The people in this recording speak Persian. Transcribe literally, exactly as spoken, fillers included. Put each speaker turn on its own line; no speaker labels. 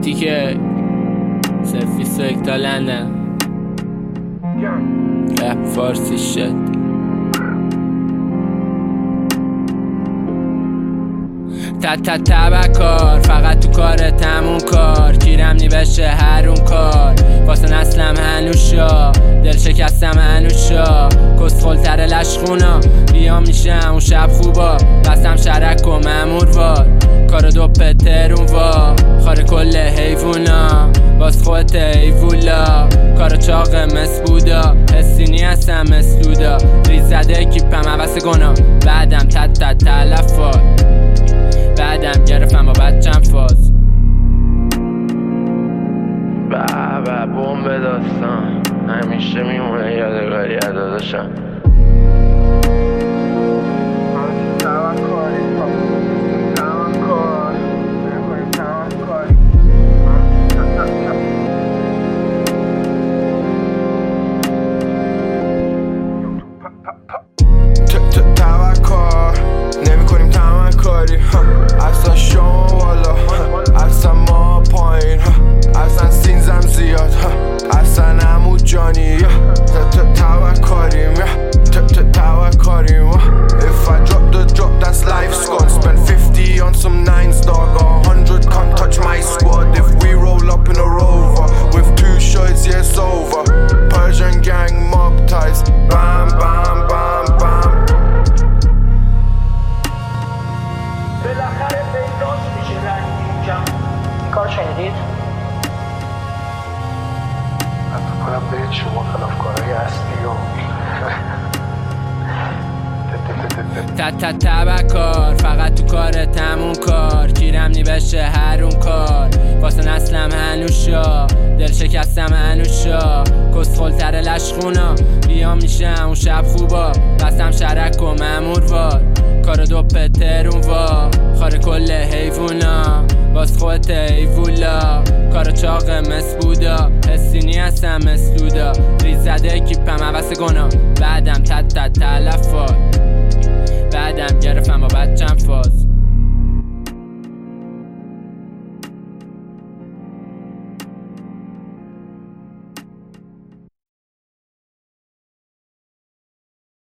تیکه سلفی سویکتا لندن رپ فارسی شد تا تا تبکار فقط تو کار تمون کار گیرم نیبشه هر اون کار واسه نسلم هنوشا دل شکستم هنوشا کسخل تر لشخونا بیام میشه اون شب خوبا بستم شرک و ممور وار کار دو پترون وا خار کل حیوونا باز خودت ایوولا کار چاق مسبودا حسینی هستم مسدودا ریز زده اکیپم عوض گنا بعدم تت تت تلفات بعدم گرفتم با بچم فاز
بابا بوم به داستان همیشه میمونه یادگاری از داداشم
اصلا شما والا اصلا ما پایین اصلا سینزم زیاد اصلا عمو جانی توکاریم توکاریم If I drop the drop that's life's gone Spend fifty on some nines dog A hundred can't touch my squad If we roll up in a Rover With two shots yeah it's over Persian gang mob ties Bam bam bam bam
بالاخره پیداش میشه رنگی کم این کار شنیدید؟
من تو کنم برید شما خلافکارهای اصلی و
تا تا تبکار فقط تو کار تمون کار گیرم نیبشه هر اون کار واسه نسلم هنوشا دل شکستم هنوشا کسخل تر لشخونا بیام میشه اون شب خوبا بستم شرک و ممور وار کار دو پترون وا خار کل حیوونا باز خودت ایوولا کار چاق مسبودا حسینی هستم مسدودا ریز زده اکیپم عوض گنا بعدم تت تت تلفات بعدم گرفتم با بچم فاز